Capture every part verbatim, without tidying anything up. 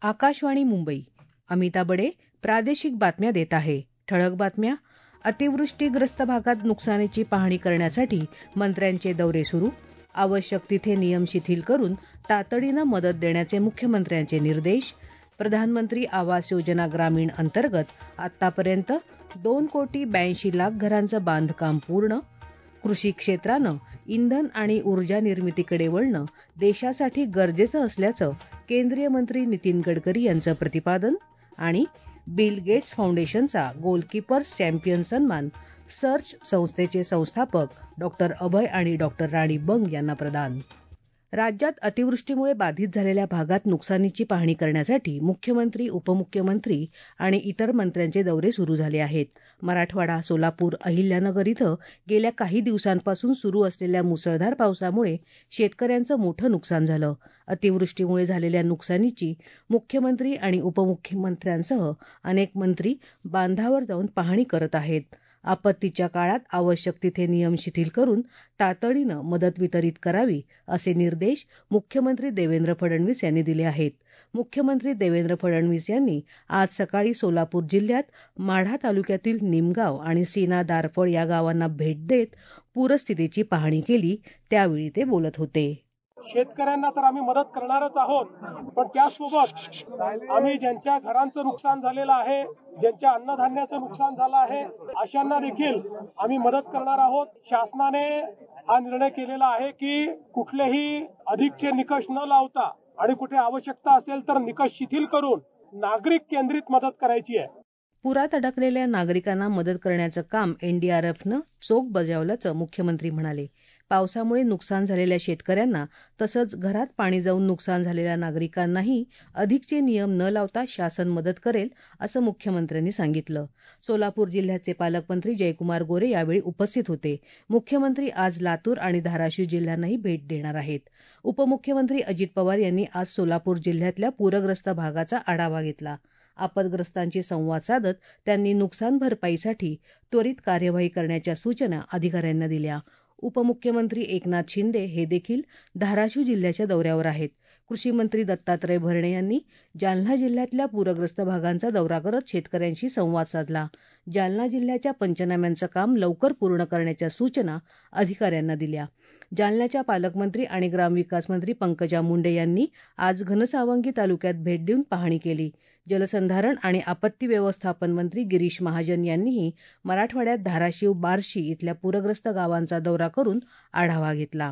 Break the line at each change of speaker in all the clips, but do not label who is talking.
आकाशवाणी मुंबई. अमिता बडे प्रादेशिक बातम्या देत आहे. ठळक बातम्या. अतिवृष्टीग्रस्त भागात नुकसानीची पाहणी करण्यासाठी मंत्र्यांचे दौरे सुरू. आवश्यक तिथे नियम शिथिल करून तातडीनं मदत देण्याचे मुख्यमंत्र्यांचे निर्देश. प्रधानमंत्री आवास योजना ग्रामीण अंतर्गत आतापर्यंत दोन कोटी ब्याऐंशी लाख घरांचं बांधकाम पूर्ण. कृषी क्षेत्रानं इंधन आणि ऊर्जा निर्मितीकडे वळणं देशासाठी गरजेचं असल्याचं केंद्रीय मंत्री नितीन गडकरी यांचं प्रतिपादन. आणि बिल गेट्स फाउंडेशनचा गोलकीपर्स चॅम्पियन सन्मान सर्च संस्थेचे संस्थापक डॉक्टर अभय आणि डॉक्टर राणी बंग यांना प्रदान. राज्यात अतिवृष्टीमुळे बाधित झालेल्या भागात नुकसानीची पाहणी करण्यासाठी मुख्यमंत्री, उपमुख्यमंत्री आणि इतर मंत्र्यांचे दौरे सुरू झाले आहेत. मराठवाडा, सोलापूर, अहिल्यानगर इथं गेल्या काही दिवसांपासून सुरू असलेल्या मुसळधार पावसामुळे शेतकऱ्यांचं मोठं नुकसान झालं. अतिवृष्टीमुळे झालेल्या नुकसानीची मुख्यमंत्री आणि उपमुख्यमंत्र्यांसह अनेक मंत्री बांधावर जाऊन पाहणी करत आहेत. आपत्तीच्या काळात आवश्यक तिथे नियम शिथिल करून तातडीनं मदत वितरित करावी असे निर्देश मुख्यमंत्री देवेंद्र फडणवीस यांनी दिले आहेत. मुख्यमंत्री देवेंद्र फडणवीस यांनी आज सकाळी सोलापूर जिल्ह्यात माढा तालुक्यातील निमगाव आणि सीना दारफळ या गावांना भेट देत पूरस्थितीची पाहणी केली. त्यावेळी ते बोलत होते.
शेतकऱ्यांना तर आम्ही मदत करणारच आहोत, पण त्यासोबत आम्ही ज्यांच्या घरांचं नुकसान झालेलं आहे, ज्यांच्या अन्नधान्याचं नुकसान झालं आहे, अशांना देखील आम्ही मदत करणार आहोत. शासनाने हा निर्णय केलेला आहे की कुठलेही अधिकचे निकष न लावता आणि कुठे आवश्यकता असेल तर निकष शिथिल करून नागरिक केंद्रित मदत करायची आहे.
पुरात अडकलेल्या नागरिकांना मदत करण्याचं काम एनडीआरएफनं चोख बजावल्याचं मुख्यमंत्री म्हणाले. पावसामुळे नुकसान झालेल्या शेतकऱ्यांना तसंच घरात पाणी जाऊन नुकसान झालेल्या नागरिकांनाही अधिकचे नियम न लावता शासन मदत करेल असं मुख्यमंत्र्यांनी सांगितलं. सोलापूर जिल्ह्याचे पालकमंत्री जयकुमार गोरे यावेळी उपस्थित होते. मुख्यमंत्री आज लातूर आणि धाराशिव जिल्ह्यांनाही भेट देणार आहेत. उपमुख्यमंत्री अजित पवार यांनी आज सोलापूर जिल्ह्यातल्या पूरग्रस्त भागाचा आढावा घेतला. आपदग्रस्तांशी संवाद साधत त्यांनी नुकसान भरपाईसाठी त्वरित कार्यवाही करण्याच्या सूचना अधिकाऱ्यांना दिल्या. उपमुख्यमंत्री एकनाथ शिंदे हे देखील धाराशिव जिल्ह्याच्या दौऱ्यावर आहेत. कृषी मंत्री दत्तात्रय भरणे यांनी जालना जिल्ह्यातल्या पूरग्रस्त भागांचा दौरा करत शेतकऱ्यांशी संवाद साधला. जालना जिल्ह्याच्या पंचनाम्यांचं काम लवकर पूर्ण करण्याच्या सूचना अधिकाऱ्यांना दिल्या. जालन्याच्या पालकमंत्री आणि ग्रामविकास मंत्री पंकजा मुंडे यांनी आज घनसावंगी तालुक्यात भेट देऊन पाहणी केली. जलसंधारण आणि आपत्ती व्यवस्थापन मंत्री गिरीश महाजन यांनीही मराठवाड्यात धाराशिव, बार्शी इथल्या पूरग्रस्त गावांचा दौरा करून आढावा घेतला.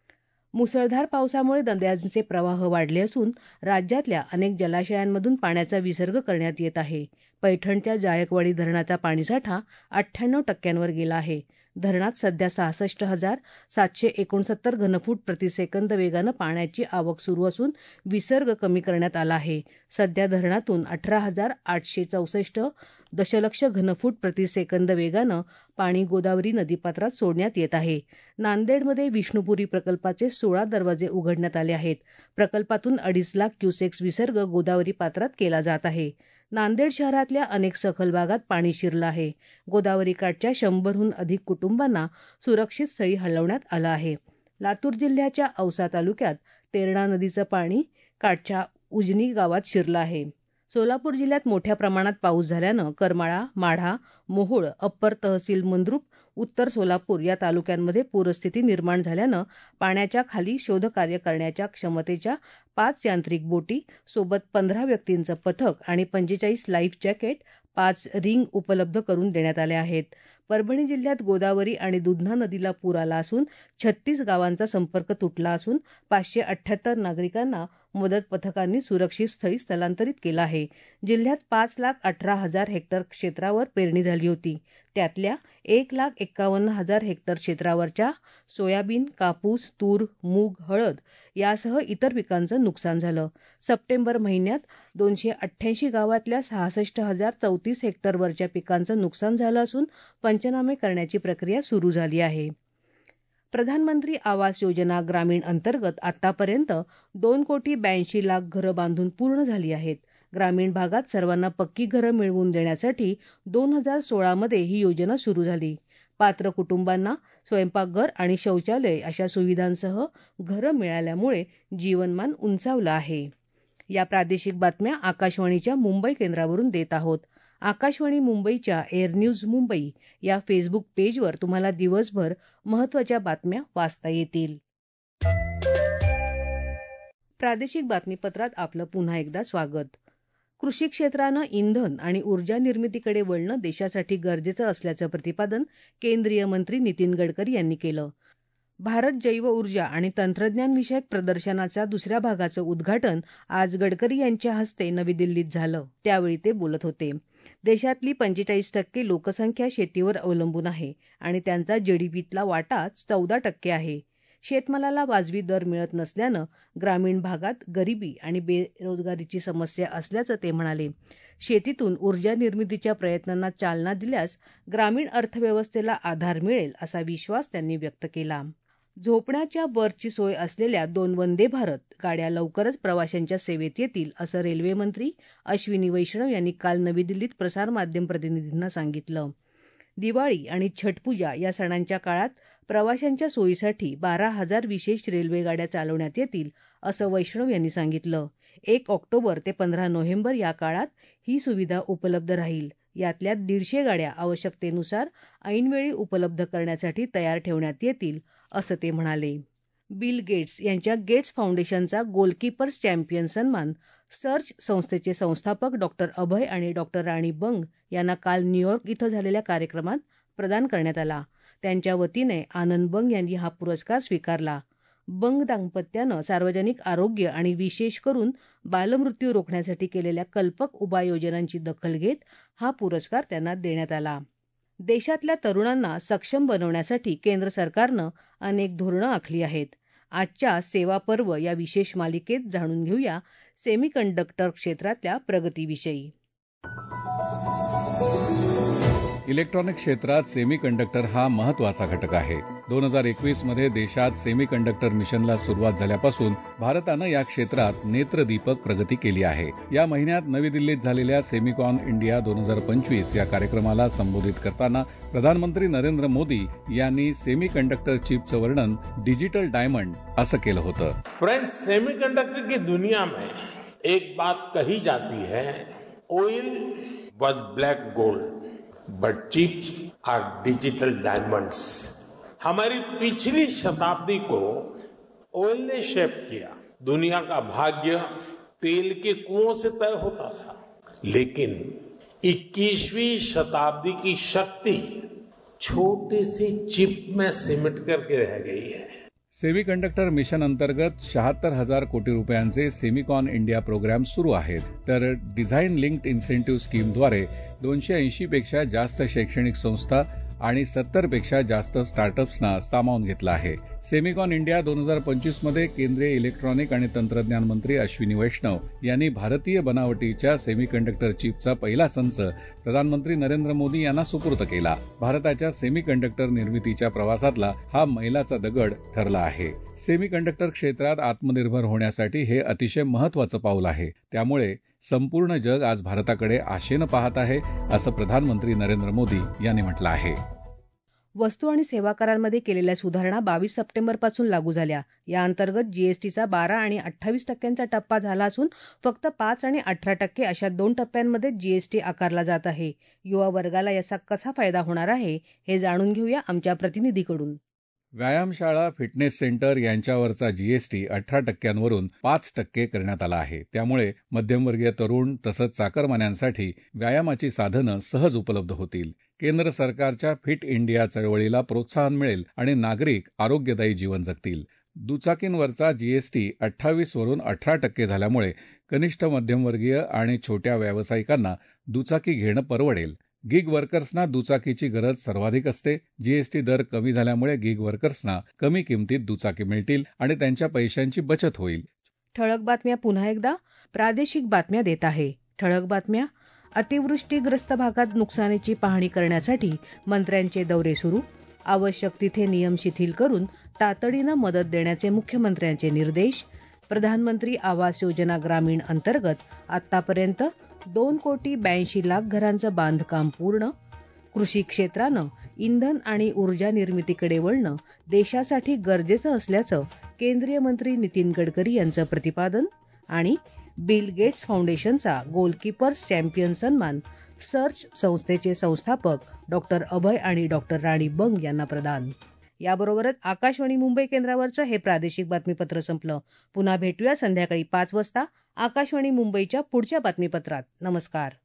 मुसळधार पावसामुळे नद्यांचे प्रवाह वाढले असून राज्यातल्या अनेक जलाशयांमधून पाण्याचा विसर्ग करण्यात येत आहे. पैठणच्या जायकवाडी धरणाचा पाणीसाठा अठ्ठ्याण्णव टक्क्यांवर गेला आहे. धरणात सध्या सहासष्ट हजार सातशे एकोणसत्तर घनफूट प्रतिसेकंद वेगानं पाण्याची आवक सुरू असून विसर्ग कमी करण्यात आला आहे. सध्या धरणातून अठरा हजार आठशे चौसष्ट दशलक्ष घनफूट प्रतिसेकंद वेगानं पाणी गोदावरी नदीपात्रात सोडण्यात येत आहे. नांदेडमध्ये विष्णुपुरी प्रकल्पाचे सोळा दरवाजे उघडण्यात आले आहेत. प्रकल्पातून अडीच लाख क्युसेक्स विसर्ग गोदावरी पात्रात केला जात आहे. नांदेड शहरातल्या अनेक सखल भागात पाणी शिरलं आहे. गोदावरी काठच्या शंभरहून अधिक कुटुंबांना सुरक्षित स्थळी हलवण्यात आलं आहे. लातूर जिल्ह्याच्या औसा तालुक्यात तेरणा नदीचं पाणी काठच्या उजनी गावात शिरलं आहे. सोलापूर जिल्ह्यात मोठ्या प्रमाणात पाऊस झाल्यानं करमाळा, माढा, मोहोळ, अप्पर तहसील मंद्रुप, उत्तर सोलापूर या तालुक्यांमध्ये पूरस्थिती निर्माण झाल्यानं पाण्याच्या खाली शोधकार्य करण्याच्या क्षमतेच्या पाच यांत्रिक बोटी सोबत पंधरा व्यक्तींचं पथक आणि पंचेचाळीस लाईफ जॅकेट, पाच रिंग उपलब्ध करून देण्यात आल्या आहेत. परभणी जिल्ह्यात गोदावरी आणि दुधना नदीला पूर आला असून छत्तीस गावांचा संपर्क तुटला असून पाचशे अठ्ठ्याहत्तर नागरिकांना मदत पथकांनी सुरक्षित स्थळी स्थलांतरित केलं आहे. जिल्ह्यात पाच लाख अठरा हजार हेक्टर क्षेत्रावर पेरणी झाली होती. त्यातल्या एक लाख एक्कावन्न हजार हेक्टर क्षेत्रावरच्या सोयाबीन, कापूस, तूर, मूग, हळद यासह इतर पिकांचं नुकसान झालं. सप्टेंबर महिन्यात दोनशे अठ्ठ्याऐंशी गावातल्या सहासष्ट हजार चौतीस हेक्टरवरच्या पिकांचं नुकसान झालं असून पंचनामे करण्याची प्रक्रिया सुरू झाली आहे. प्रधानमंत्री आवास योजना ग्रामीण अंतर्गत आतापर्यंत दोन कोटी ब्याऐंशी लाख घरं बांधून पूर्ण झाली आहेत. ग्रामीण भागात सर्वांना पक्की घरं मिळवून देण्यासाठी दोन हजार सोळामध्ये ही योजना सुरू झाली. पात्र कुटुंबांना स्वयंपाकघर आणि शौचालय अशा सुविधांसह घरं मिळाल्यामुळे जीवनमान उंचावलं आहे. या प्रादेशिक बातम्या आकाशवाणीच्या मुंबई केंद्रावरून देत आहोत. आकाशवाणी मुंबईच्या एअर न्यूज मुंबई या फेसबुक पेजवर तुम्हाला दिवसभर महत्त्वाच्या बातम्या वाचता येतील. प्रादेशिक बातमीपत्रात आपलं पुन्हा एकदा स्वागत. कृषी क्षेत्रानं इंधन आणि ऊर्जा निर्मितीकडे वळणं देशासाठी गरजेचं असल्याचं प्रतिपादन केंद्रीय मंत्री नितीन गडकरी यांनी केलं. भारत जैव ऊर्जा आणि तंत्रज्ञान विषयक प्रदर्शनाच्या दुसऱ्या भागाचं उद्घाटन आज गडकरी यांच्या हस्ते नवी दिल्लीत झालं. त्यावेळी ते बोलत होते. देशातली पंचेचाळीस टक्के लोकसंख्या शेतीवर अवलंबून आहे आणि त्यांचा जीडीपीतला वाटा चौदा टक्के आहे. शेतमालाला वाजवी दर मिळत नसल्यानं ग्रामीण भागात गरिबी आणि बेरोजगारीची समस्या असल्याचं ते म्हणाले. शेतीतून ऊर्जा निर्मितीच्या प्रयत्नांना चालना दिल्यास ग्रामीण अर्थव्यवस्थेला आधार मिळेल असा विश्वास त्यांनी व्यक्त केला. झोपण्याच्या बर्थची सोय असलेल्या दोन वंदे भारत गाड्या लवकरच प्रवाशांच्या सेवेत येतील असं रेल्वेमंत्री अश्विनी वैष्णव यांनी काल नवी दिल्लीत प्रसारमाध्यम प्रतिनिधींना सांगितलं. दिवाळी आणि छठपूजा या सणांच्या काळात प्रवाशांच्या सोयीसाठी बारा हजार विशेष रेल्वेगाड्या चालवण्यात येतील असं वैष्णव यांनी सांगितलं. एक ऑक्टोबर ते पंधरा नोव्हेंबर या काळात ही सुविधा उपलब्ध राहील. यातल्या दीडशे गाड्या आवश्यकतेनुसार ऐनवेळी उपलब्ध करण्यासाठी तयार ठेवण्यात येतील असं ते म्हणाले. बिल गेट्स यांच्या गेट्स फाउंडेशनचा गोलकीपर्स चॅम्पियन सन्मान सर्च संस्थेचे संस्थापक डॉक्टर अभय आणि डॉक्टर राणी बंग यांना काल न्यूयॉर्क इथं झालेल्या कार्यक्रमात प्रदान करण्यात आला. त्यांच्या वतीने आनंद बंग यांनी हा पुरस्कार स्वीकारला. बंग दाम्पत्यानं सार्वजनिक आरोग्य आणि विशेष करून बालमृत्यू रोखण्यासाठी केलेल्या कल्पक उपाययोजनांची दखल घेत हा पुरस्कार त्यांना देण्यात आला. देशातल्या तरुणांना सक्षम बनवण्यासाठी केंद्र सरकारनं अनेक धोरणं आखली आहेत. आजच्या सेवा पर्व या विशेष मालिकेत जाणून घेऊया सेमीकंडक्टर क्षेत्रातल्या प्रगतीविषयी.
इलेक्ट्रॉनिक क्षेत्रात सेमीकंडक्टर हा महत्वाचा घटक आहे. दोन हजार एकवीस मध्ये देशात सेमीकंडक्टर मिशनला सुरुवात झाल्यापासून भारतानं या क्षेत्रात नेत्रदीपक प्रगती केली आहे. या महिन्यात नवी दिल्लीत झालेल्या सेमिकॉन इंडिया दोन हजार पंचवीस या कार्यक्रमाला संबोधित करताना प्रधानमंत्री नरेंद्र मोदी यांनी सेमीकंडक्टर चिपचं वर्णन डिजिटल डायमंड असं केलं होतं.
फ्रेंड्स, सेमीकंडक्टर की दुनिया में एक बात कही जाती है, oil was black gold but chips are digital diamonds. हमारी पिछली शताब्दी को ऑयल ने शेप किया. दुनिया का भाग्य तेल के कुओं से तय होता था, लेकिन इक्कीसवीं शताब्दी की शक्ति छोटी सी चिप में सिमट करके रह गई है.
सेमीकंडक्टर मिशन अंतर्गत शहात्तर हजार कोटी रुपयांचे सेमिकॉन इंडिया प्रोग्राम सुरू आहेत. तर डिझाईन लिंक्ड इन्सेंटिव्ह स्कीमद्वारे दोनशे ऐंशी पेक्षा जास्त शैक्षणिक संस्था आणि सत्तर पेक्षा जास्त स्टार्टअप्सना सामावून घेतलं आहे. सेमिकॉन इंडिया दोन हजार पंचवीस मध्ये केंद्रीय इलेक्ट्रॉनिक आणि तंत्रज्ञान मंत्री अश्विनी वैष्णव यांनी भारतीय बनावटीच्या सेमीकंडक्टर चिपचा पहिला संच प्रधानमंत्री नरेंद्र मोदी यांना सुपूर्द केला. भारताच्या सेमीकंडक्टर निर्मितीच्या प्रवासातला हा मैलाचा दगड ठरला आहे. सेमीकंडक्टर क्षेत्रात आत्मनिर्भर होण्यासाठी हे अतिशय महत्वाचं पाऊल आहे. त्यामुळे संपूर्ण जग आज भारताकडे आशेनं पाहत आहे असं प्रधानमंत्री नरेंद्र मोदी यांनी म्हटलं आहे.
वस्तू आणि सेवा करांमध्ये केलेल्या सुधारणा बावीस सप्टेंबरपासून लागू झाल्या. या अंतर्गत जीएसटीचा बारा आणि अठ्ठावीस टक्क्यांचा टप्पा झाला असून फक्त पाच आणि अठरा टक्के अशा दोन टप्प्यांमध्ये जीएसटी आकारला जात आहे. युवा वर्गाला याचा कसा फायदा होणार आहे हे जाणून घेऊया आमच्या प्रतिनिधीकडून.
व्यायामशाळा, फिटनेस सेंटर यांच्यावरचा जीएसटी अठरा टक्क्यांवरून पाच टक्के करण्यात आला आहे. त्यामुळे मध्यमवर्गीय तरुण तसंच चाकरमान्यांसाठी व्यायामाची साधनं सहज उपलब्ध होतील. केंद्र सरकारच्या फिट इंडिया चळवळीला प्रोत्साहन मिळेल आणि नागरिक आरोग्यदायी जीवन जगतील. दुचाकींवरचा जीएसटी अठ्ठावीस वरून अठरा टक्के झाल्यामुळे कनिष्ठ मध्यमवर्गीय आणि छोट्या व्यावसायिकांना दुचाकी घेणं परवडेल. गिग वर्कर्सना दुचाकीची गरज सर्वाधिक असते. जीएसटी दर कमी झाल्यामुळे गिग वर्कर्सना कमी किमतीत दुचाकी मिळतील आणि त्यांच्या पैशांची बचत होईल.
ठळक बातम्या पुन्हा एकदा. प्रादेशिक बातम्या देत आहे. ठळक बातम्या. अतिवृष्टीग्रस्त भागात नुकसानीची पाहणी करण्यासाठी मंत्र्यांचे दौरे सुरू. आवश्यक तिथे नियम शिथिल करून तातडीनं मदत देण्याचे मुख्यमंत्र्यांचे निर्देश. प्रधानमंत्री आवास योजना ग्रामीण अंतर्गत आतापर्यंत दोन कोटी ब्याऐंशी लाख घरांचं बांधकाम पूर्ण. कृषी क्षेत्रानं इंधन आणि ऊर्जा निर्मितीकडे वळणं देशासाठी गरजेचं असल्याचं केंद्रीय मंत्री नितीन गडकरी यांचं प्रतिपादन. आणि बिल गेट्स फाउंडेशनचा गोलकीपर्स चॅम्पियन सन्मान सर्च संस्थेचे संस्थापक डॉक्टर अभय आणि डॉक्टर राणी बंग यांना प्रदान. याबरोबरच आकाशवाणी मुंबई केंद्रावरचं हे प्रादेशिक बातमीपत्र संपलं. पुन्हा भेटूया संध्याकाळी पाच वाजता आकाशवाणी मुंबईच्या पुढच्या बातमीपत्रात. नमस्कार.